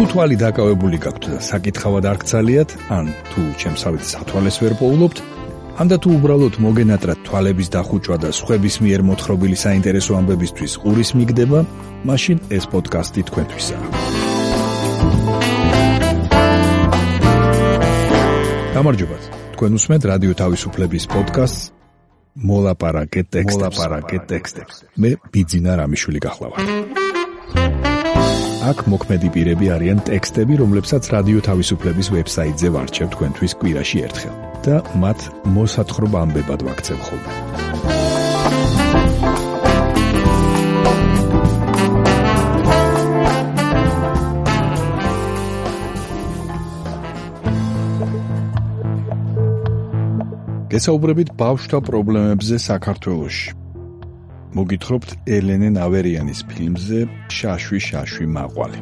თვალი დაკავებული გაქვთ და საკითხავად არ გცალიათ, ან თუ ჩემსავით სათვალეს ვერ პოულობთ, ან და თუ უბრალოდ მოგენატრათ თვალების დახუჭვა და სხვების მიერ მოთხრობილი საინტერესო ამბებისთვის ყურის მიგდება, მაშინ ეს პოდკასტი თქვენთვისაა. გამარჯობათ, თქვენ უსმენთ რადიო თავისუფლების პოდკასტს მოლაპარაკე ტექსტებს. მე ბიძინა რამიშვილი გახლავართ. აქ მოქმედი პირები არიან ტექსტები, რომლებსაც რადიო თავისუფლების ვებსაიტზე ვარჩევ თქვენთვის კვირაში ერთხელ და მათ მოსათხრობ ამბებად ვაქცევ ხოლმე. გესაუბრებით ბავშვთა პრობლემებზე საქართველოში. მოგითხრობთ ელენე ნავერიანის ფილმზე „შაშვი მაყვალი“.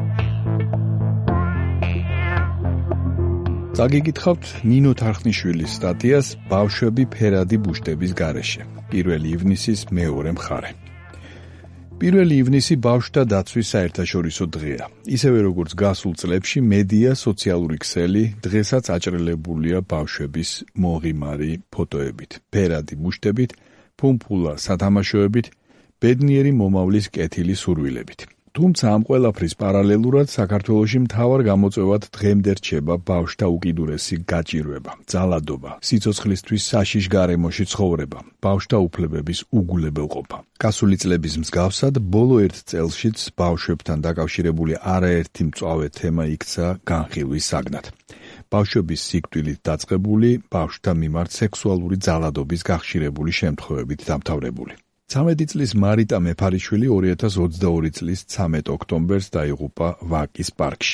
წაგიგითხავთ ნინო თარხნიშვილის სტატიას „ბავშვები ფერადი ბუშტების გარეშე“, 1 ივნისის მეორე მხარე. 1 ივნისი ბავშვთა დაცვის საერთაშორისო დღეა. ისევე როგორც გასულ წლებში მედია სოციალური ქსელი დღესაც აჭრელებულია ბავშვების მოღიმარი ფოტოებით, ფერადი ბუშტებით, ფუმფულა სათამაშოებით, ბედნიერი მომავლის კეთილი სურვილებით. თუმცა ამ ყველაფრის პარალელურად საქართველოში მთავარ გამოწვევად დღემდე რჩება ბავშვთა უკიდურესი გაჭირვება, ძალადობა, სიცოცხლისთვის საშიშ გარემოში ცხოვრება, ბავშვთა უფლებების უგულებელყოფა. გასული წლების მსგავსად, ბოლო ერთ წელშიც ბავშვებთან დაკავშირებული არაერთი მწვავე თემა იქცა განხილვის საგნად. ბავშვების სიკვდილით დაწყებული, ბავშვთა მიმართ სექსუალური ძალადობის გახშირებული შემთხვევებით დამთავრებული. 13 წლის მარიტა მეფარიშვილი 2022 წლის 13 ოქტომბერს დაიღუპა ვაკის პარკში.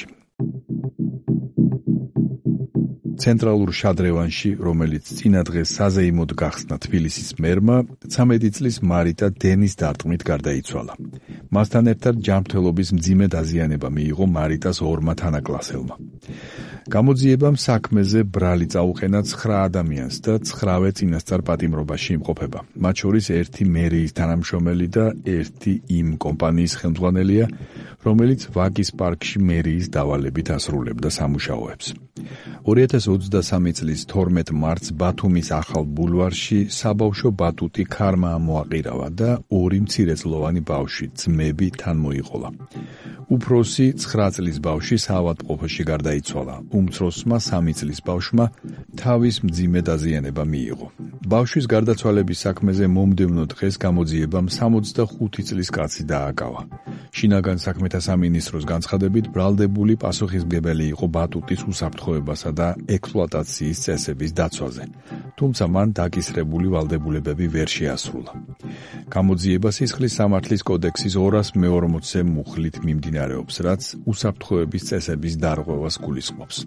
ცენტრალურ შადრევანში, რომელიც წინა დღეს საზეიმოდ გახსნა თბილისის მერმა, 13 წლის მარიტა დენის დარტყმით გარდაიცვალა. მასთან ერთად ჯანმრთელობის მძიმე დაზიანება მიიღო მარიტას ორმა თანაკლასელმა. გამოძიებამ საქმეზე ბრალი წაუყენა 9 ადამიანს და 9-ვე წინასწარ პატიმრობაში იმყოფება. მათ შორის ერთი მერიის თანამშრომელი და ერთი იმ კომპანიის ხელმძღვანელია, რომელიც ვაკის პარკში მერიის დავალებით ასრულებდა სამუშაოებს. 2023 წლის 12 მარტს ბათუმის ახალ ბულვარში საბავშვო ბატუტი ქარმა მოაყირავა და 2 მცირეწლოვანი ბავშვი ძმები თან მოიყოლა. უფროსი 9 წლის ბავშვი საავადმყოფოში გარდაიცვალა. უმცროსმა 3 წლის ბავშვმა თავის მძიმე დაზიანება მიიღო. ბავშვის გარდაცვალების საქმეზე მომდევნო დღეს გამოძიებამ 65 წლის კაცი დააკავა. შინაგან საქმეთა სამინისტროს განცხადებით, ბრალდებული პასუხისმგებელი იყო ბატუტის უსაფრთხოებასა და ექსპლუატაციის წესების დაცვაზე. თუმცა მან დაკისრებული ვალდებულებები ვერ შეასრულა. გამოძიება სისხლის სამართლის კოდექსის 240-ე მუხლით მიმდინარეობს, რაც უსაფრთხოების წესების დარღვევას გულისხმობს.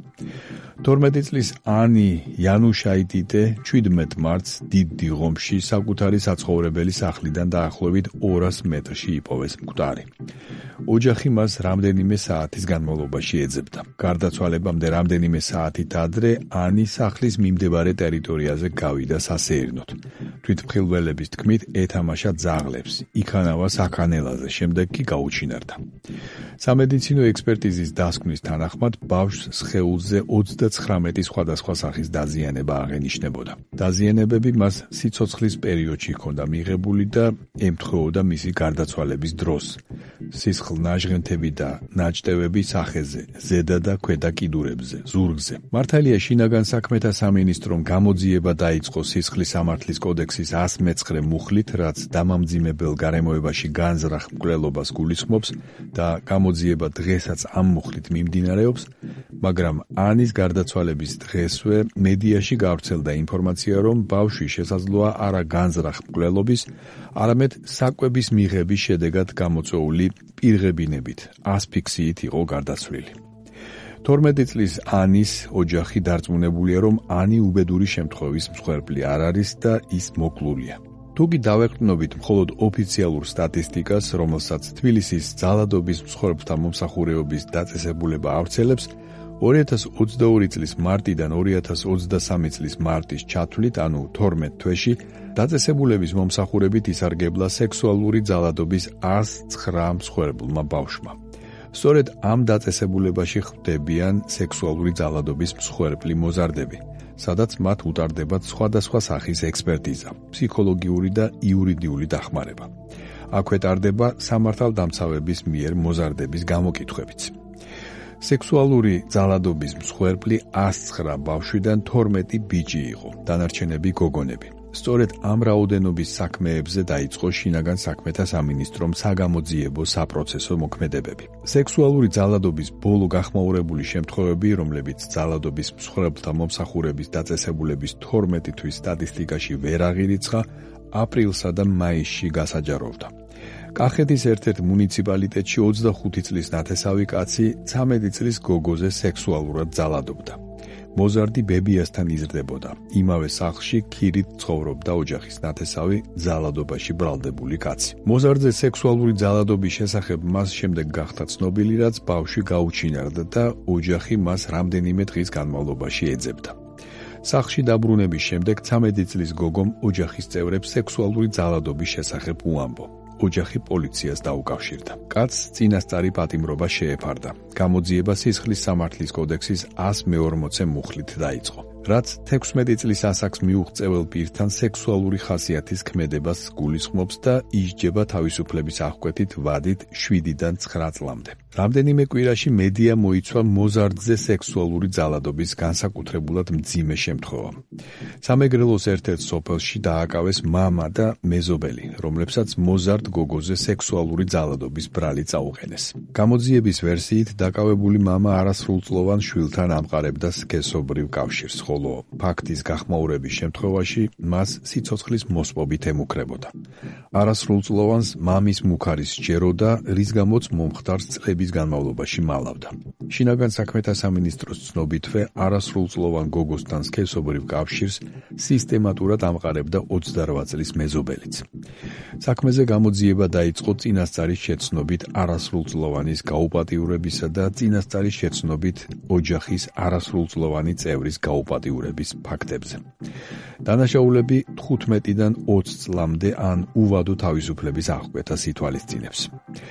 12 წლის ანი იანუშაიტიტე 17 მარტს დიდ დიღომში საკუთარი საცხოვრებელი სახლიდან დაახლოებით 200 მეტრში იპოვეს მკვდარი. ოჯახი მას რამდენიმე საათის განმავლობაში ეძებდა. გარდაცვალებამდე რამდენიმე საათით ადრე ანი სახლის მიმდებარე ტერიტორიაზე გავიდა სასეირნოდ. თვითმხილველების თქმით, ეთამაშა ძაღლებს, იქანავა საქანელაზე, შემდეგ კი გაუჩინარდა. სამედიცინო ექსპერტიზის დასკვნის თანახმად, ბავშვს სხეულზე 39 სხვადასხვა სახის დაზიანება აღენიშნებოდა. დაზიანებები მას სიცოცხლის პერიოდში ჰქონდა მიღებული და ემთხვეოდა მისი გარდაცვალების დროს. სისხლნაჟღენთები და ნაჭდევები სახეზე, ზედა და ქვედა კიდურებზე, ზურგზე. მართალია შინაგან საქმეთა სამინისტრომ გამოძიება დაიწყო სისხლის სამართლის კოდექსის 109 მუხლით, რაც დამამძიმებელ გარემოებაში განზრახ მკვლელობას გულისხმობს და გამოძიება დღესაც ამ მუხლით მიმდინარეობს, მაგრამ ანის გარდაცვალების დღესვე მედიაში გავრცელდა ინფორმაცია, რომ ბავშვი შესაძლოა არა განზრახ მკვლელობის, არამედ საკვების მიღების შედეგად გამოწვეული პირღებინებით, ასფიქსიით იყო გარდაცვლილი. 12 წლის ანის ოჯახი დარწმუნებულია, რომ ანი უბედური შემთხვევის მსხვერპლი არ არის და ის მოკლულია. თუკი დავეყრდნობით მხოლოდ ოფიციალურ სტატისტიკას, რომელსაც თბილისის ძალადობის მსხვერპლთა მომსახურეობის დაწესებულება ავრცელებს, 2022 წლის მარტიდან 2023 წლის მარტის ჩათვლით, ანუ 12 თვეში, დაწესებულების მომსახურებით ისარგებლა სექსუალური ძალადობის 109 მსხვერპლმა ბავშვმა. სწორედ ამ დაწესებულებაში ხვდებიან სექსუალური ძალადობის მსხვერპლი მოზარდები, სადაც მათ უტარდებათ სხვადასხვა სახის ექსპერტიზა, ფსიქოლოგიური და იურიდიული დახმარება. აქვე ტარდება სამართალდამცავების მიერ მოზარდების გამოკითხვებიც. სექსუალური ძალადობის მსხვერპლი 109 ბავშვიდან 12 ბიჭი იყო, დანარჩენები გოგონები. სწორედ ამ რაოდენობის საქმეებზე დაიწყო შინაგან საქმეთა სამინისტრომ საგამოძიებო საპროცესო მოქმედებები. სექსუალური ძალადობის ბოლო გახმაურებული შემთხვევები, რომლებიც ძალადობის მსხვერპლთა მომსახურების დაწესებულების 12 თვის სტატისტიკაში ვერ აღირიცხა, აპრილსა და მაისში გასაჯაროვდა. კახეთის ერთ-ერთ მუნიციპალიტეტში 25 წლის ნათესავი კაცი 13 წლის გოგოზე სექსუალურად ძალადობდა. მოზარდი ბებიასთან იზრდებოდა. იმავე სახლში ქირით ცხოვრობდა ოჯახის ნათესავი ძალადობაში ბრალდებული კაცი. მოზარდზე სექსუალური ძალადობის შესახებ მას შემდეგ გახდა ცნობილი, რაც ბავშვი გაუჩინარდა და ოჯახი მას რამდენიმე დღის განმავლობაში ეძებდა. სახლში დაბრუნების შემდეგ 13 წლის გოგომ ოჯახის წევრებს სექსუალური ძალადობის შესახებ უამბო. ოჯახი პოლიციას დაუკავშირდა. კაცს წინასწარი პატიმრობა შეეფარდა. გამოძიება სისხლის სამართლის კოდექსის 140 მუხლით დაიწყო. რაც 16 წლის ასაკს მიუღწევალ პირთან სექსუალური ხასიათის ქმედებას გულისხმობს და ისჯება თავისუფლების აღკვეთით ვადით 7-დან 9 წლამდე. რამდენიმე კვირაში მედია მოიცვა მოზარდზე სექსუალური ძალადობის განსაკუთრებულად მძიმე შემთხვევა. სამეგრელოს ერთ-ერთ სოფელში დააკავეს მამა და მეზობელი, რომლებსაც მოზარდ გოგოზე სექსუალური ძალადობის ბრალი წაუყენეს. გამოძიების ვერსიით დაკავებული მამა არასრულწლოვან შვილთან ამყარებდა სქესობრივ კავშირს, ხოლო ფაქტის გახმაურების შემთხვევაში მას სიცოცხლის მოსპობით ემუქრებოდა. არასრულწლოვანს მამის მუქარის სჯეროდა, რის გამოც მომხდარს წლების განმავლობაში მალავდა. შინაგან საქმეთა სამინისტროს ცნობითვე არასრულწლოვან გოგოსთან სქესობრივ კავშირს სისტემატურად ამყარებდა 28 წლის მეზობელიც. საქმეზე გამოძიება დაიწყო წინასწარის შეცნობით არასრულწლოვანის გაუპატიურებისა და წინასწარის შეცნობით ოჯახის არასრულწლოვანი წევრის გაუპატიურების ფაქტებზე. დანაშაულები 15-დან 20 წლამდე ან უვადო თავისუფლების აღკვეთას ითვალისწინებს.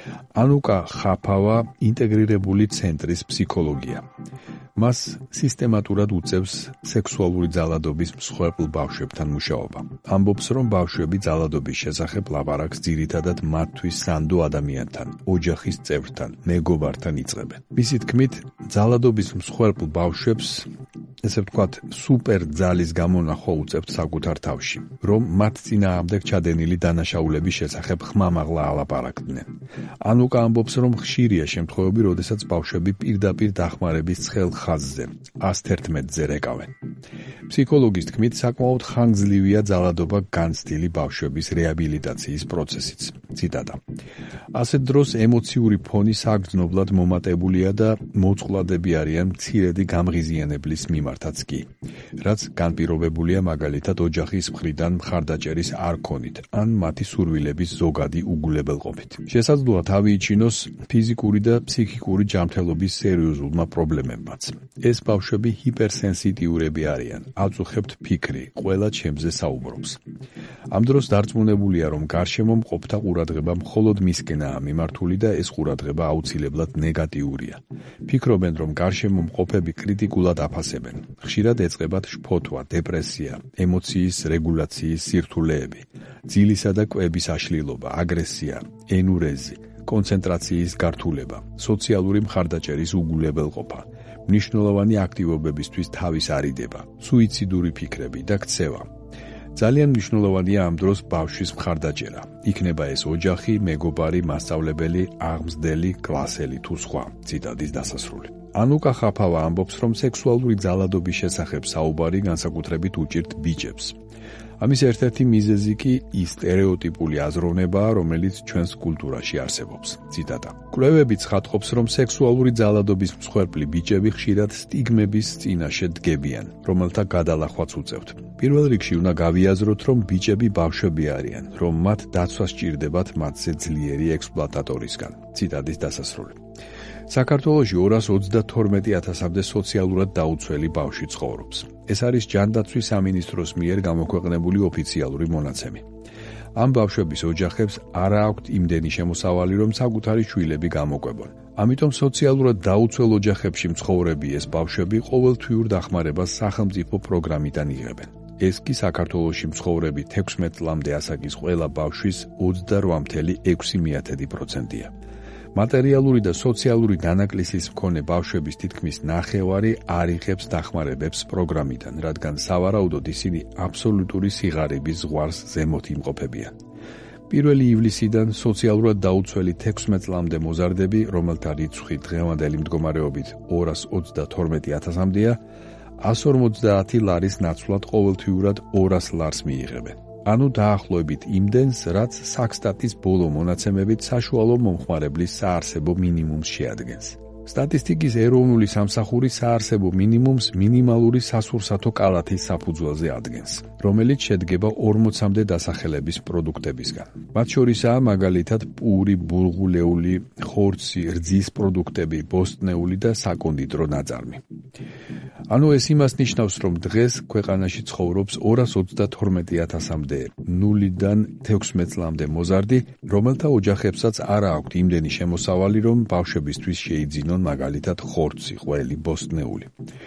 ანუკა ხაფავა ინტეგრირებული ცენტრის ფსიქოლოგია. მას სისტემატურად უწევს სექსუალური ძალადობის მსხვერპლ ბავშვებთან მუშაობა. ამბობს, რომ ბავშვები ძალადობის შესახებ ლაპარაკს ძირითადად მათთვის სანდო ადამიანთან, ოჯახის წევრთან, მეგობართან იწყებენ. მისი თქმით, ძალადობის მსხვერპლ ბავშვებს ესე ვთქვათ, სუპერ ძალის გამონახვა უწევთ საკუთარ თავში, რომ მათ წინააღმდეგ ჩადენილი დანაშაულების შესახებ ხმამაღლა ალაპარაკდნენ. ანუკა ამბობს, რომ ხშირია შემთხვევები, როდესაც ბავშვები პირდაპირ დახმარების ცხელ ხაზზე 111-ზე რეკავენ. ფსიქოლოგის თქმით, საკმაოდ ხანგრძლივია ძალადობა განცდილი ბავშვების რეაბილიტაციის პროცესიც. ციტატა. ასეთ დროს ემოციური ფონი საგრძნობლად მომატებულია და მოწყვლადები არიან მცირედი გამღიზიანებლის მიმართაც კი, რაც განპირობებულია მაგალითად ოჯახის მხრიდან მხარდაჭერის არ ქონით ან მათი სურვილების ზოგადი უგულებელყოფით. შესაძლოა თავი იჩინოს ფიზიკური და ფსიქიკური ჯანმრთელობის სერიოზულმა პრობლემებმაც. ეს ბავშვები ჰიპერსენსიტიურები არიან, აწუხებთ ფიქრი, ყველა ჩემზე საუბრობს. ამ დროს დარწმუნებულია, რომ გარშემო მყოფთა ყურადღება მხოლოდ მისკენაა მიმართული და ეს ყურადღება აუცილებლად ნეგატიურია. ფიქრობენ, რომ გარშემო მყოფები კრიტიკულად აფასებენ. ხშირად ეწყებათ შფოთვა, დეპრესია, ემოციის რეგულაციის სირთულეები, ძილისა და კვების აშლილობა, აგრესია, ენურეზი, კონცენტრაციის გართულება, სოციალური მხარდაჭერის უგულებელყოფა, მნიშვნელოვანი აქტივობებისთვის თავის არიდება, სუიციდური ფიქრები და ქცევა. ძალიან მნიშვნელოვანია ამ დროს ბავშვის მხარდაჭერა. იქნება ეს ოჯახი, მეგობარი, მასწავლებელი, აღმზრდელი, კლასელი თუ სხვა. ციტატის დასასრული. ანუკა ხაფავა ამბობს, რომ სექსუალური ძალადობის შესახებ საუბარი განსაკუთრებით უჭირთ ბიჭებს. ამის ერთ-ერთი მიზეზი კი ის სტერეოტიპული აზროვნებაა, რომელიც ჩვენს კულტურაში არსებობს. ციტატა. კვლევები ცხადყოფს, რომ სექსუალური ძალადობის მსხვერპლი ბიჭები ხშირად სტიგმების წინაშე დგებიან, რომელთა გადალახვაც უწევთ. პირველ რიგში უნდა გავიაზროთ, რომ ბიჭები ბავშვები არიან, რომ მათ დაცვა სჭირდებათ მათზე ძლიერი ექსპლუატატორისგან. ციტატის დასასრული. საქართველოში 222,000-მდე სოციალურად დაუცველი ბავშვი ცხოვრობს. ეს არის ჯანდაცვის სამინისტროს მიერ გამოქვეყნებული ოფიციალური მონაცემი. ამ ბავშვების ოჯახებს არ აქვთ იმდენი შემოსავალი, რომ საკუთარი შვილები გამოკვებონ. ამიტომ სოციალურად დაუცველ ოჯახებში მცხოვრები ეს ბავშვები ყოველთვიურ დახმარებას სახელმწიფო პროგრამიდან იღებენ. ეს კი საქართველოში მცხოვრები 16 წლამდე ასაკის ყველა ბავშვის 28,6%-ია. მატერიალური და სოციალური დანაკლისის მქონე ბავშვების თითქმის ნახევარი არ იღებს დახმარებებს პროგრამიდან, რადგან სავარაუდოდ ისინი აბსოლუტური სიღარიბის ზღვარს ზემოთ იმყოფებიან. 1 ივლისიდან სოციალურად დაუცველი 16 წლამდე მოზარდები, რომელთა რიცხვი დღევანდელი მდგომარეობით 232,000-მდეა, 150 ლარის ნაცვლად ყოველთვიურად 200 ლარს მიიღებენ. ანუ დაახლოებით იმდენს, რაც საქსტატის ბოლო მონაცემებით საშუალო მომხმარებლის საარსებო მინიმუმს შეადგენს. სტატისტიკის ეროვნული სამსახური საარსებო მინიმუმს მინიმალური სასურსათო კალათის საფუძველზე ადგენს, რომელიც შედგება 40-მდე დასახელების პროდუქტებისგან. მათ შორისაა მაგალითად პური, ბულღულეული, ხორცი, რძის პროდუქტები, ბოსტნეული და საკონდიტრო ნაწარმი. ანუ ეს იმას ნიშნავს, რომ დღეს ქვეყანაში ცხოვრობს 232,000-მდე 0-დან 16 წლამდე მოზარდი, რომელთა ოჯახებსაც არ აქვთ იმდენი შემოსავალი, რომ ბავშვებისთვის შეიძინონ მაგალითად ხორცი, ყველი, ბოსტნეული.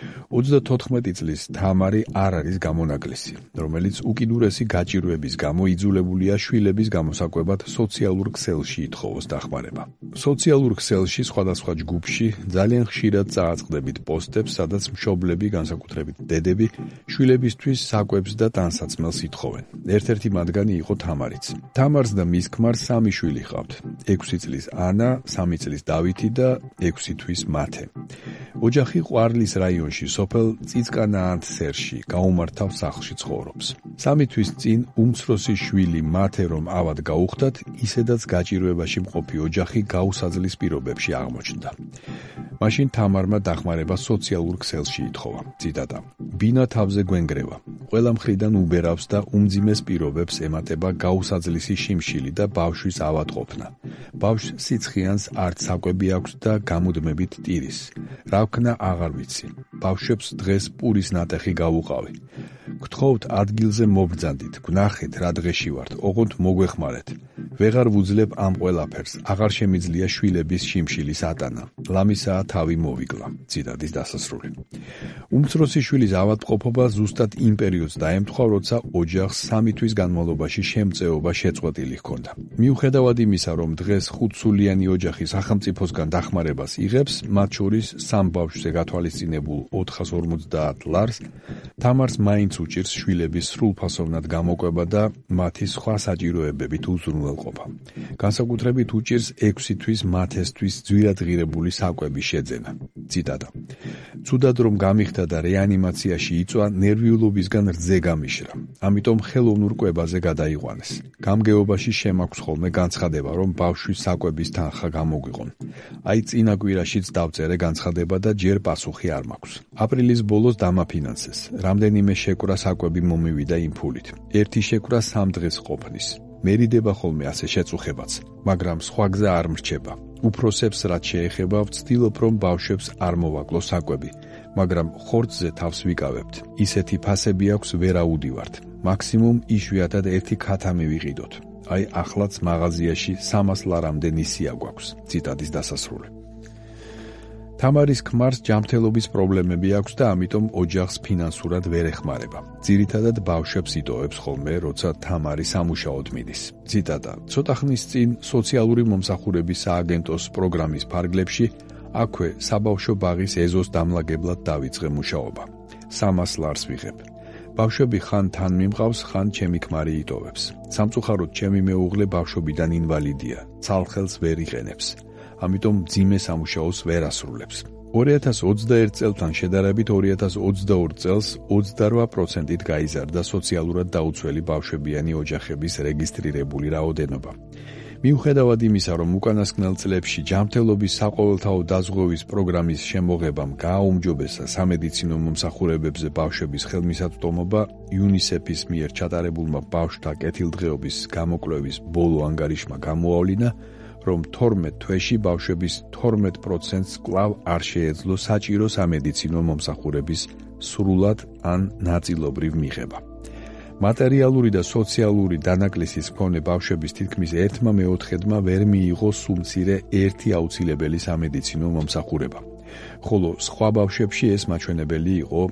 34 წლის თამარი არ არის გამონაკლისი, რომელიც უკიდურესი გაჭირვების გამო იძულებულია შვილების გამოსაკვებად სოციალურ ქსელში ითხოვოს დახმარება. სოციალურ ქსელში სხვადასხვა ჯგუფში ძალიან ხშირად წააწყდებით პოსტებს, სადაც მშობლები, განსაკუთრებით დედები, შვილებისთვის საკვებს და ტანსაცმელს ითხოვენ. ერთ-ერთი მათგანი იყო თამარიც. თამარს და მის ქმარს 3 შვილი ჰყავთ: 6 წლის ანა, 3 წლის დავითი და 6 თვის მათე. ოჯახი ყვარლის რაიონში, სოფელ წიწკანაანთსერში, გაუმართავ სახლში ცხოვრობს. 3 თვის წინ უმცროსი შვილი მათე რომ ავად გაუხდათ, ისედაც გაჭირვებაში მყოფი ოჯახი გაუსაძლის პირობებში აღმოჩნდა. მაშინ თამარმა დახმარება სოციალურ ქსელში ითხოვა. ციტატა: ბინა თავზე გვენგრევა. ყველა მხრიდან უბერავს და უმძიმეს პირობებს ემატება გაუსაძლისი შიმშილი და ბავშვის ავადყოფნა. ბავშვს სიცხიანს არც საკვები აქვს და გამუდმებით ტირის. რა ვქნა აღარ ვიცი. ბავშვებს დღეს პურის ნატეხი გავუყავი. გთხოვთ ადგილზე მობრძანდით, გნახეთ რა დღეში ვართ, ოღონდ მოგვეხმარეთ. ვეღარ ვუძლებ ამ ყველაფერს, აღარ შემიძლია შვილების შიმშილის ატანა. ლამისაა თავი მოვიკლა. ციტატის დასასრული. უმცროსი შვილის ავადმყოფობა ზუსტად იმ პერიოდს დაემთხვა, როცა ოჯახს 3 თვის განმავლობაში შემწეობა შეწყვეტილი ჰქონდა. მიუხედავად იმისა, რომ დღეს 5-სულიანი ოჯახი სახელმწიფოსგან დახმარებას იღებს, მათ შორის 3 ბავშვზე გათვალისწინებულ 450 ლარს, თამარს მაინც უჭირს შვილების სრულფასოვნად გამოკვება და მათი სხვა საჭიროებებით უზრუნველყოფა. განსაკუთრებით უჭირს 6 თვის მათესთვის ძვირადღირებული საკვების შეძენა. ციტატა: ცუდად რომ გამიხდა და რეანიმაციაში იწვა, ნერვიულობისგან რძე გამიშრა. ამიტომ ხელოვნურ კვებაზე გადაიყვანეს. გამგეობაში შემაქვს ხოლმე განცხადება, რომ ბავშვის საკვების თანხა გამოგვიყონ. აი წინა კვირაშიც დავწერე განცხადება და ჯერ პასუხი არ მაქვს. აპრილის ბოლოს დამაფინანსეს. რამდენიმე შეკვრა საკვები მომივიდა იმ ფულით. ერთი შეკვრა 3 დღეს ყოფნის. მერიდება ხოლმე ასე შეწუხებაც, მაგრამ სხვა გზა არ მრჩება. უფროსებს რაც შეეხება, ვცდილობ რომ ბავშვებს არ მოვაკლო საკვები, მაგრამ ხორცზე თავს ვიკავებთ. ისეთი ფასები აქვს ვერ აუდივართ. მაქსიმუმ იშვიათად ერთი ქათა მივიყიდოთ. აი ახლაც მაღაზიაში 300 ლარამდე ნისია გვაქვს. ციტატის დასასრული. თამარის ქმარს ჯანმრთელობის პრობლემები აქვს და ამიტომ ოჯახს ფინანსურად ვერ ეხმარება. ძირითადად ბავშვებს იტოვებს ხოლმე, როცა თამარი სამუშაოდ მიდის. ციტატა: ცოტა ხნის წინ სოციალური მომსახურების სააგენტოს პროგრამის ფარგლებში აქვე საბავშვო ბაღის ეზოს დამლაგებლად დავიწყე მუშაობა. 300 ლარს ვიღებ. ბავშვები ხან თან მიმყავს, ხან ჩემი ქმარი იტოვებს. სამწუხაროდ ჩემი მეუღლე ბავშვობიდან ინვალიდია, ცალხელს ვერ იყენებს. ამიტომ მძიმე სამუშაოს ვერ ასრულებს. 2021 წელთან შედარებით 2022 წელს 28%-ით გაიზარდა სოციალურად დაუცველი ბავშვებიანი ოჯახების რეგისტრირებული რაოდენობა. მიუხედავად იმისა, რომ უკანასკნელ წლებში ჯანმრთელობის საყოველთაო დაზღვევის პროგრამის შემოღებამ გააუმჯობესა სამედიცინო მომსახურებებზე ბავშვების ხელმისაწვდომობა, UNICEF-ის მიერ ჩატარებულმა ბავშვთა კეთილდღეობის გამოკვლევის ბოლო ანგარიშმა გამოავლინა, რომ 12 თვეში ბავშვების 12%-ს კვლავ არ შეეძლო საჭირო სამედიცინო მომსახურების სრულად ან ნაწილობრივ მიღება. მატერიალური და სოციალური დანაკლისის მქონე ბავშვების თითქმის 1/4-მა ვერ მიიღო სულ მცირე 1 აუცილებელი სამედიცინო მომსახურება. ხოლო სხვა ბავშვებში ეს მაჩვენებელი იყო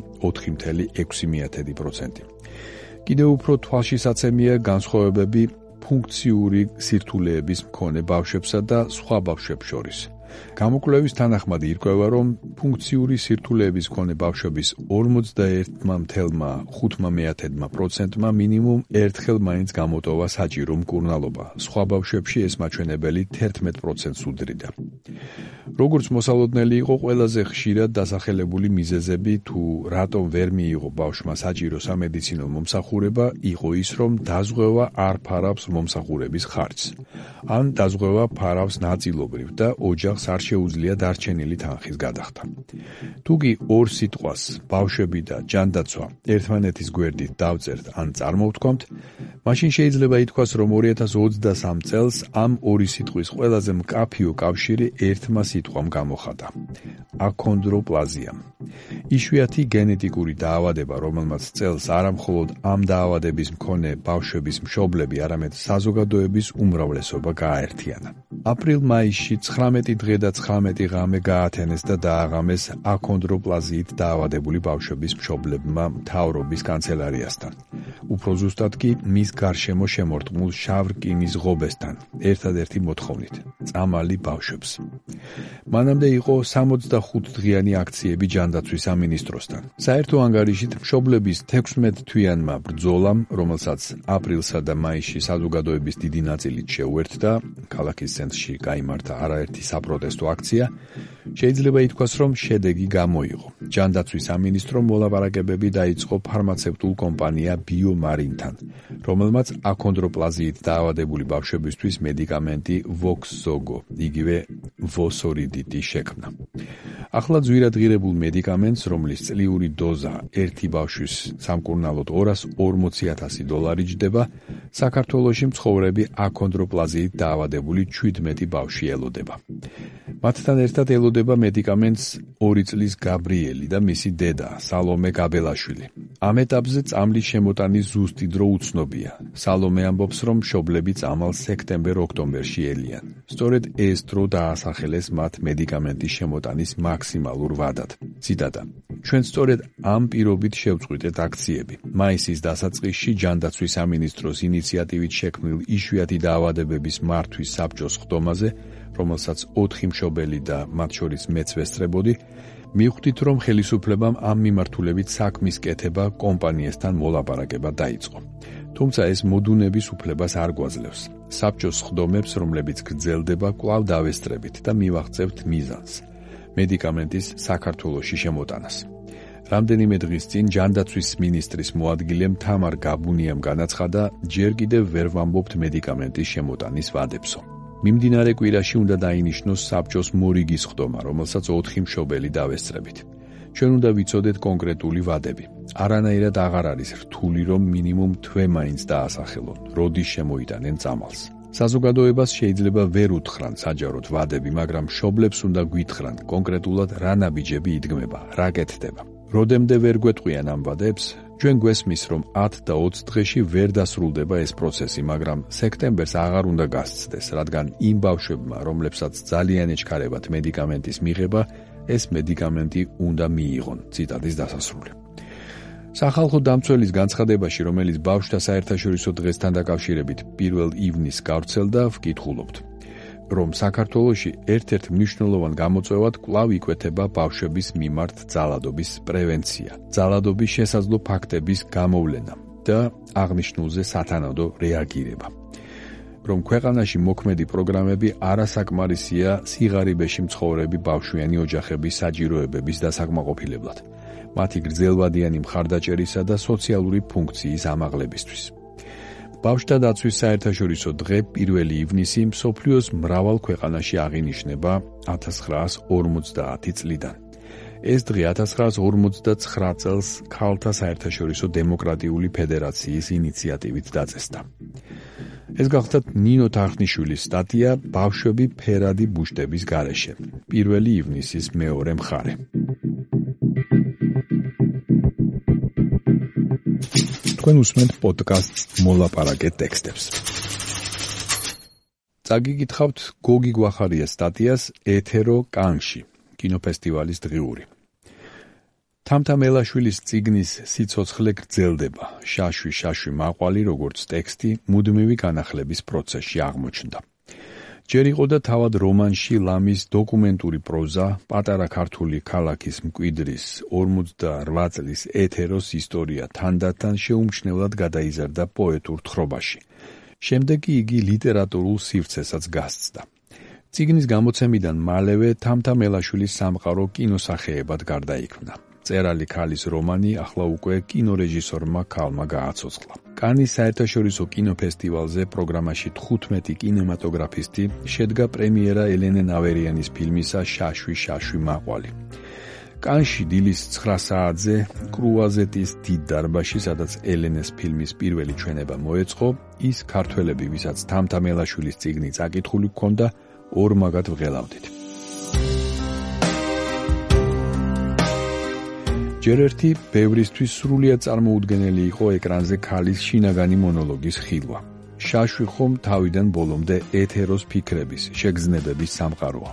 4,6%. კიდევ უფრო თვალშისაცემია განსხვავებები ფუნქციური სირთულეების მქონე ბავშვებსა და სხვა ბავშვებს შორის. გამოკვლევის თანახმად ირკვევა, რომ ფუნქციური სირთულეების მქონე ბავშვების 41,5%-მა მინიმუმ ერთხელ მაინც გამოტოვა საჭირო მკურნალობა. სხვა ბავშვებში ეს მაჩვენებელი 11%-ს უდრიდა. როგორც მოსალოდნელი იყო, ყველაზე ხშირად დასახელებული მიზეზები თუ რატომ ვერ მიიღო ბავშვმა საჭირო სამედიცინო მომსახურება იყო ის, რომ დაზღვევა არ ფარავს მომსახურების ხარჯს. ან დაზღვევა ფარავს ნაწილობრივ და ოჯახს არ შეუძლია დარჩენილი თანხის გადახდა. თუ კი ორ სიტყვას ბავშვები და ჯანდაცვა ერთმანეთის გვერდით დავწერთ ან წარმოვთქვამთ, მაშინ შეიძლება ითქვას, რომ 2023 წელს ამ ორი სიტყვის ყველაზე მკაფიო კავშირი ერთმა სიტყვამ გამოხატა: აქონდროპლაზია. იშვიათი გენეტიკური დაავადება, რომელმაც წელს არა მხოლოდ ამ დაავადების მქონე ბავშვების მშობლები, არამედ საზოგადოების უმრავლესობა გააერთიანა. აპრილ-მაისში 19 დღე და 19 ღამე გაათენეს და დააღამეს აქონდროპლაზიით დაავადებული ბავშვების მშობლებმა მთავრობის კანცელარიასთან. უფრო ზუსტად კი მის გარშემო შემორტყმულ შავ რკინის ღობესთან, ერთადერთი მოთხოვნით: წამალი ბავშვებს. მანამდე იყო 65 დღიანი აქციები ჯანდაცვის სამინისტროსთან. საერთო ანგარიშით მშობლების 16 თვიანმა ბრძოლამ, რომელსაც აპრილსა და მაისში საზოგადოების დიდი ნაწილით შეუერთდა, ქალაქის ცენტრში გაიმართა არაერთი საპროტესტო აქცია, შეიძლება ითქვას, რომ შედეგი გამოიღო. ჯანდაცვის სამინისტრომ მოლაპარაკებები დაიწყო ფარმაცევტულ კომპანია ბიომარინთან, რომელმაც აქონდროპლაზიით დაავადებული ბავშვებისთვის მედიკამენტი ვოქსზოგო, იგივე ვოსორიდიტი შექმნა. ახლა ძვირადღირებულ მედიკამენტს, რომლის წლიური დოზა ერთი ბავშვის სამკურნალოდ $240,000 ჯდება, საქართველოში მცხოვრები აქონდროპლაზიით დაავადებული 17 ბავშვი ელოდება. მათთან ერთად ელოდება მედიკამენტს 2 წლის გაბრიელი და მისი დედა, სალომე გაბელაშვილი. ამ ეტაპზე წამლის შემოტანის ზუსტი დრო უცნობია. სალომე ამბობს, რომ მშობლები წამალს სექტემბერ-ოქტომბერში ელიან. სწორედ ეს დრო დაასახელეს მათ მედიკამენტის შემოტანის მაქსიმალურ ვადად. ციტატა: ჩვენ სწორედ ამ პირობით შევწყვიტეთ აქციები. მაისის დასაწყისში ჯანდაცვის სამინისტროს ინიციატივით შექმნილ იშვიათი დაავადებების მართვის საბჭოს ხდომაზე, რომელსაც 4 მშობელი და მათ შორის მეც ვესწრებოდი, მივხვდით, რომ ხელისუფლებამ ამ მიმართულებით საქმის კეთება კომპანიასთან მოლაპარაკება დაიწყო. თუმცა ეს მოდუნების უფლებას არ გვაძლევს. საბჭოს ხდომებს, რომლებიც გრძელდება, კვლავ დავესწრებით და მივაღწევთ მიზანს: მედიკამენტის საქართველოში შემოტანას. რამდენიმე დღის წინ ჯანდაცვის მინისტრის მოადგილემ თამარ გაბუნიამ განაცხადა, ჯერ კიდევ ვერ ვამბობთ მედიკამენტის შემოტანის ვადებსო. მიმდინარე კვირაში უნდა დაინიშნოს საბჭოს მორიგის ხდომა, რომელსაც 4 მშობელი დავესწრებით. ჩვენ უნდა ვიცოდეთ კონკრეტული ვადები. არანაირად აღარ არის რთული, რომ მინიმუმ თვე მაინც დაასახელონ, როდის შემოიტანენ წამალს. საზოგადოებას შეიძლება ვერ უთხრან საჯაროდ ვადები, მაგრამ მშობლებს უნდა გვითხრან კონკრეტულად რა ნაბიჯები იდგმება, რა კეთდება. როდემდე ვერ გვეტყვიან ამ ვადებს, ჩვენ გვესმის, რომ 10 და 20 დღეში ვერ დასრულდება ეს პროცესი, მაგრამ სექტემბერს აღარ უნდა გასცდეს, რადგან იმ ბავშვებმა, რომლებსაც ძალიან ეჩქარებათ მედიკამენტის მიღება, ეს მედიკამენტი უნდა მიიღონ. ციტატის დასასრული. სახალხო დამცველის განცხადებაში, რომელიც ბავშვთა საერთაშორისო დღესთან დაკავშირებით 1 ივნისს გავრცელდა, ვკითხულობთ, რომ საქართველოში ერთ-ერთ მნიშვნელოვან გამოწვევად კვლავ იკვეთება ბავშვების მიმართ ძალადობის პრევენცია, ძალადობის შესაძლო ფაქტების გამოვლენა და აღნიშნულზე სათანადო რეაგირება. რომ ქვეყანაში მოქმედი პროგრამები არასაკმარისია სიღარიბეში მცხოვრები ბავშვიანი ოჯახების საჭიროებების დასაკმაყოფილებლად, მათი გრძელვადიანი მხარდაჭერისა და სოციალური ფუნქციის ამაღლებისთვის. ბავშვთა დაცვის საერთაშორისო დღე 1 ივნისი მსოფლიოს მრავალ ქვეყანაში აღინიშნება 1950 წლიდან. ეს დღე 1959 წელს ქალთა საერთაშორისო დემოკრატიული ფედერაციის ინიციატივით დაწესდა. ეს გახლდათ ნინო თარხნიშვილის სტატია „ბავშვები ფერადი ბუშტების გარეშე“, 1 ივნისის მეორე მხარე. თქვენ უსმენთ პოდკასტს მოლაპარაკე ტექსტებს. წაგიგითხავთ გოგი გვახარიას სტატიას ეთერო კანში, კინოფესტივალის დღიური. თამთა მელაშვილის წიგნის სიცოცხლე გრძელდება, შაშვი მაყვალი როგორც ტექსტი მუდმივი განახლების პროცესში აღმოჩნდა. ჯერ იყო და თავად რომანში ლამის დოკუმენტური პროზა, პატარა ქართული ქალაქის მკვიდრის 48 წლის ეთეროს ისტორია თანდათან შეუმჩნევლად გადაიზარდა პოეტურ თხრობაში. შემდეგ კი იგი ლიტერატურულ სივრცესაც გასცდა. წიგნის გამოცემიდან მალევე თამთა მელაშვილის სამყარო კინოსახეებად გარდაიქმნა. წერალი ქალის რომანი ახლა უკვე კინორეჟისორმა ქალმა გააცოცხლა. კანის საერთაშორისო კინოფესტივალზე პროგრამაში 15 კინემატოგრაფისტი შედგა პრემიერა ელენე ნავერიანის ფილმისა შაშვი მაყვალი. კანში დილის 9 საათზე კრუაზეტის დიდ დარბაზში, სადაც ელენეს ფილმის პირველი ჩვენება მოეწყო, ის ქართველები, ვისაც თამთა მელაშვილის წიგნი წაკითხული ჰქონდა, ორმაგად ვღელავდით. ჯერ ერთი ბევრისთვის სრულიად წარმოუდგენელი იყო ეკრანზე ქალის შინაგანი მონოლოგის ხილვა. შაშვი ხომ თავიდან ბოლომდე ეთეროს ფიქრების, შეგრძნებების სამყაროა.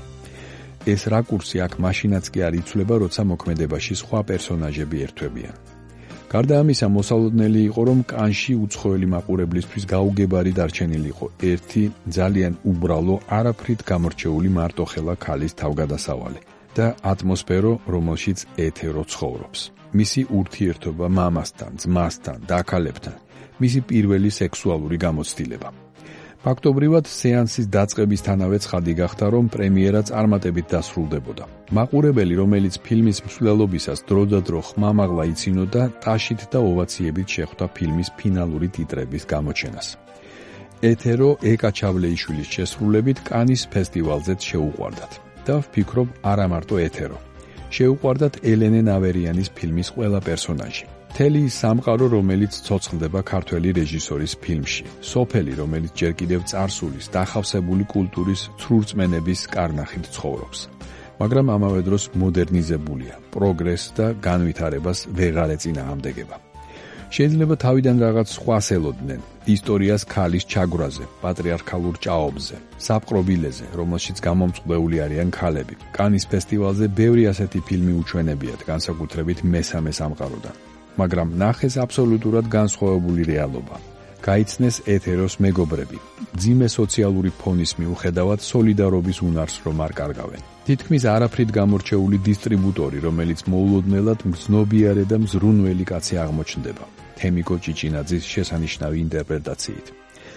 ეს რაკურსი აქ მაშინაც კი არ იცვლება, როცა მოქმედებაში სხვა პერსონაჟები ერთვებიან. გარდა ამისა, მოსალოდნელი იყო, რომ კანში უცხოელი მაყურებლისთვის გაუგებარი დარჩენილი იყო ერთი ძალიან უბრალო, არაფრით გამორჩეული მარტოხელა ქალის თავგადასავალი და ატმოსფერო, რომელშიც ეთერო ცხოვრობს. მისი ურთიერთობა მამასთან, ძმასთან, დაქალებთან, მისი პირველი სექსუალური გამოცდილება. ფაქტობრივად, სეანსის დაწყებისთანავე ცხადი გახდა, რომ პრემიერა წარმატებით დასრულდებოდა. მაყურებელი, რომელიც ფილმის მსვლელობისას დროდადრო ხმამაღლა იცინოდა, ტაშით და ოვაციებით შეხვდა ფილმის ფინალური ტიტრების გამოჩენას. ეთერო ეკა ჩავლეიშვილის შესრულებით კანის ფესტივალზეც შეუყვარდათ. და ვფიქრობ, არა მარტო ეთერო. შეუყვარდათ ელენე ნავერიანის ფილმის ყველა პერსონაჟი. მთელი ის სამყარო, რომელიც ცოცხლდება ქართველი რეჟისორის ფილმში. სოფელი, რომელიც ჯერ კიდევ წარსულის, დახავსებული კულტურის ცრურწმენების კარნახით ცხოვრობს. მაგრამ ამავე დროს მოდერნიზებულია, პროგრესს და განვითარებას ვეღარ ეწინააღმდეგება. შეიძლება თავიდან რაღაც სხვას ელოდნენ, ისტორიას ქალის ჩაგვრაზე, პატრიარქალურ ჭაობზე, საპყრობილეზე, რომელშიც გამომწყვლეული არიან ქალები. კანის ფესტივალზე ბევრი ასეთი ფილმი უჩვენებიათ, განსაკუთრებით მესამე სამყაროდან. მაგრამ ნახეს აბსოლუტურად განსხვავებული რეალობა. გაიცნეს ეთეროს მეგობრები, ძიმე სოციალური ფონის მიუხედავად სოლიდარობის უნარს რომ არ კარგავენ. თითქმის არაფრით გამორჩეული დისტრიბუტორი, რომელიც მოულოდნელად მგრძნობიარე და მზრუნველი კაცი აღმოჩნდება. თემიკო ჭიჭინაძის შესანიშნავი ინტერპრეტაციით.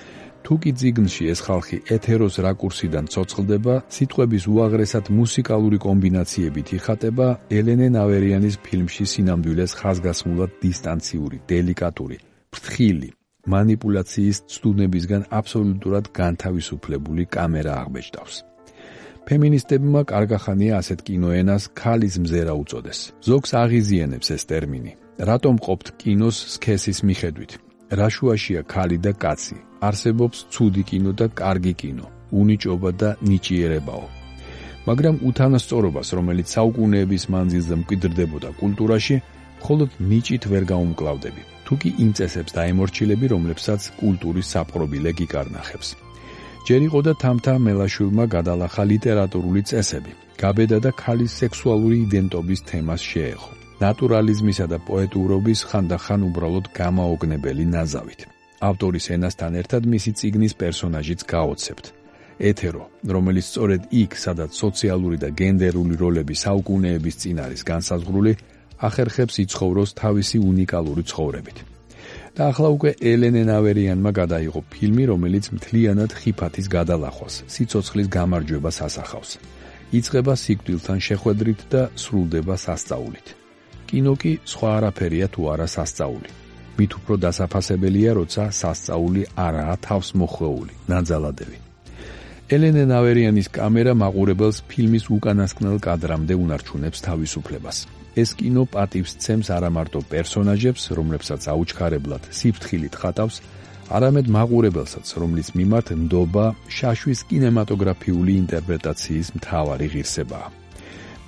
თუ კი წიგნში ეს ხალხი ეთეროს რაკურსიდან ცოცხლდება, სიტყვების უაღრესად მუსიკალური კომბინაციებით იხატება ელენე ნავერიანის ფილმში სინამდვილეს ხაზგასმულად დისტანციური, დელიკატური, ფრთხილი, მანიპულაციის ცდუნებისგან აბსოლუტურად განთავისუფლებული კამერა აღბეჭდავს. ფემინისტებმა კარგახანია ასეთ კინოენას ქალის მზერა უწოდეს. ზოგს აღიზიანებს ეს ტერმინი. რატომ ყოფთ კინოს სქესის მიხედვით? რა შუაშია ქალი და კაცი? არსებობს ცუდი კინო და კარგი კინო, უნიჭობა და ნიჭიერებაო. მაგრამ უთანასწორობას, რომელიც საუკუნეების მანძილზე მკვიდრდებოდა კულტურაში, მხოლოდ ნიჭით ვერ გაუმკლავდები. თუ კი იმ წესებს დაემორჩილები, რომლებსაც კულტურის საპყრობილე გიკარნახებს. ჯერ იყო და თამთა მელაშვილმა გადალახა ლიტერატურული წესები, გაბედა და ქალის სექსუალური იდენტობის თემას შეეხო. ნატურალიზმისა და პოეტურობის ხანდახან უბრალოდ გამაოგნებელი ნაზავით. ავტორის ენასთან ერთად მისი წიგნის პერსონაჟიც გაოცებთ. ეთერო, რომელიც სწორედ იქ, სადაც სოციალური და გენდერული როლები საუკუნეების წინ არის განსაზღვრული, ახერხებს იცხოვროს თავისი უნიკალური ცხოვრებით. და ახლა უკვე ელენე ნავერიანმა გადაიღო ფილმი, რომელიც მთლიანად ხიფათის გადალახვას, სიცოცხლის გამარჯვებას ასახავს. იწყება სიკვდილთან შეხვედრით და სრულდება სასწაულით. კინო კი სხვა არაფერია თუ არა სასწაული. მით უფრო დასაფასებელია, როცა სასწაული არაა თავს მოხვეული, ნაძალადები. ელენე ნავერიანის კამერა მაყურებელს ფილმის უკანასკნელ კადრამდე უნარჩუნებს თავისუფლებას. ეს კინო პატივს ცემს არა მარტო პერსონაჟებს, რომლებსაც აუჩქარებლად სიფრთხილით ხატავს, არამედ მაყურებელსაც, რომლის მიმართ ნდობა შაშვის კინემატოგრაფიული ინტერპრეტაციის მთავარი ღირსებაა.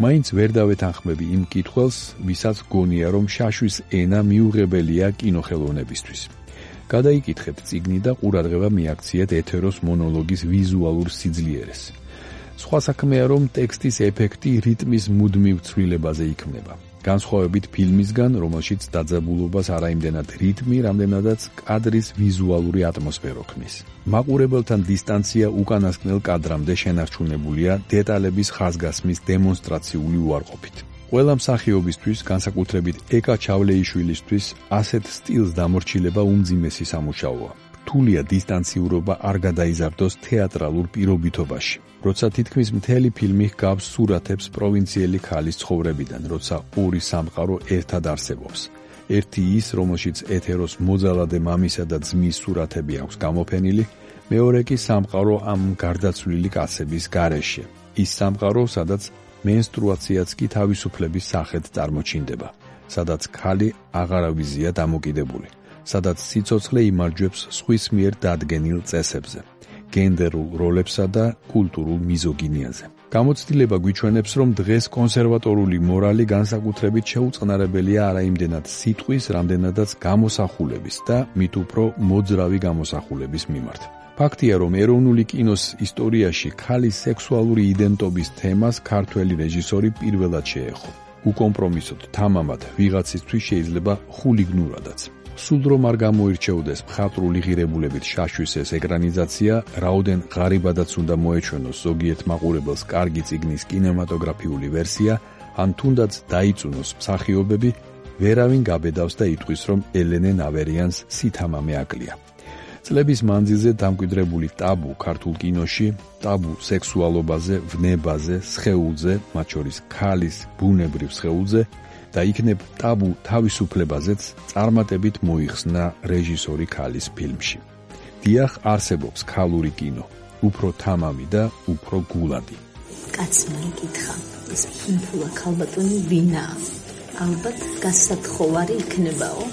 მაინც ვერ დავეთანხმები იმ კითხვას, ვისაც გონია, რომ შაშვის ენა მიუღებელია კინოხელოვნებისთვის. გადაიკითხეთ წიგნი და ყურადღება მიაქციეთ ეთეროს მონოლოგის ვიზუალურ სიძლიერეს. სხვა საქმეა, რომ ტექსტის ეფექტი რიტმის მუდმივ ცვლილებაზე იქმნება. განსხვავებით ფილმისგან, რომელშიც დაძაბულობას არაიმდენად რიტმი, რამდენადაც კადრის ვიზუალური ატმოსფერო ქმნის. მაყურებელთან დისტანცია უკანასკნელ კადრამდე შენარჩუნებულია დეტალების ხაზგასმის დემონსტრაციული უარყოფით. ყველა მსახიობისთვის, განსაკუთრებით ეკა ჩავლეიშვილისთვის, ასეთ სტილს დამორჩილება უმძიმესი სამუშაოა. რთულია დისტანციურობა არ გადაიზარდოს თეატრალურ პირობითობაში. როცა თითქმის მთელი ფილმი ჰგავს სურათებს პროვინციელი ქალის ცხოვრებიდან, როცა ორი სამყარო ერთად არსებობს. ერთი ის, რომელშიც ეთეროს მოძალადე მამისა და ძმის სურათები აქვს გამოფენილი, მეორე კი სამყარო ამ გარდაცვლილი კაცების გარეშე. ის სამყარო, სადაც მენსტრუაციაც კი თავისუფლების სახედ წარმოჩინდება, სადაც ქალი აღარავიზია დამოკიდებული, სადაც სიცოცხლე იმარჯვებს სხვის მიერ დადგენილ წესებზე, გენდერულ როლებსა და კულტურულ მიზოგინიაზე. გამოცდილება გვიჩვენებს, რომ დღეს კონსერვატორული მორალი განსაკუთრებით შეუწყნარებელია არაიმდენად სიტყვის, რამდენადაც გამოსახულების და მით უფრო მოძრავი გამოსახულების მიმართ. ფაქტია, რომ ეროვნული კინოს ისტორიაში ქალის სექსუალური იდენტობის თემას ქართველი რეჟისორი პირველად შეეხო. უკომპრომისოდ თამამად ვიღაცისთვის შეიძლება ხულიგნურადაც. სულ რომ არ გამოირჩეოდეს მხატვრული ღირებულებით შაშვის ეს ეკრანიზაცია, რაოდენ ღარიბადაც უნდა მოეჩვენოს ზოგიერთ მაყურებელს კარგი წიგნის კინემატოგრაფიული ვერსია, ან თუნდაც დაიწუნოს მსახიობები, ვერავინ გაბედავს და იტყვის, რომ ელენე ნავერიანს სითამამე აკლია. წლების მანძილზე დამკვიდრებული ტაბუ ქართულ კინოში, ტაბუ სექსუალობაზე, ვნებაზე, სხეულზე, მათ შორის ქალის ბუნებრივ სხეულზე და იქნებ ტაბუ თავისუფლებაზეც წარმატებით მოიხსნა რეჟისორი ქალის ფილმში. დიახ, არსებობს ქალური კინო, უფრო თამამი და უფრო გულადი. კაცმა იკითხა, ეს ფუნფულა ქალბატონი ვინაა? ალბათ გასათხოვარი იქნებაო?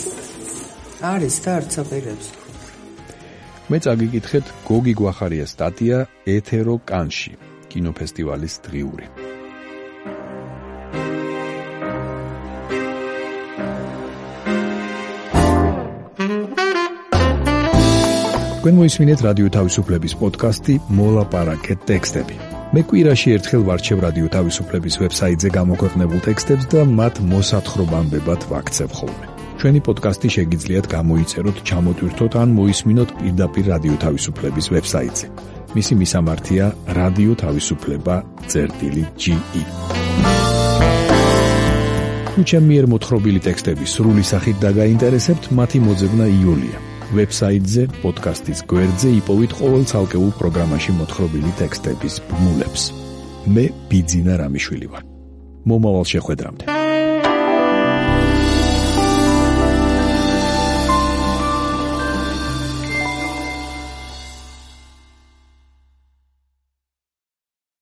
არის და არც აპირებს. მე წაგიკითხეთ გოგი გვახარიას სტატია ეთერო კანში, კინოფესტივალის დღიური. თქვენ მოისმინეთ რადიო თავისუფლების პოდკასტი მოლაპარაკეთ ტექსტები. მე კვირაში ერთხელ ვარჩევ რადიო თავისუფლების ვებსაიტზე გამოქვეყნებულ ტექსტებს და მათ მოსათხრობამდებად ვაქცევ ხოლმე. ჩვენი პოდკასტი შეგიძლიათ გამოიწეროთ, ჩამოტვირთოთ ან მოისმინოთ პირდაპირ რადიო თავისუფლების ვებსაიტზე. მისი მისამართია რადიო თავისუფლება.ge. თუ ჩემი მიერ მოთხრობილი ტექსტები სრული სახით დაგაინტერესებთ, მათი მოძებნა იოლია. ვებსაიტზე, პოდკასტის გვერდზე იპოვით ყოველ ცალკეულ პროგრამაში მოთხრობილი ტექსტების ბმულებს. მე ბიძინა რამიშვილი ვარ. მომავალ შეხვედრამდე.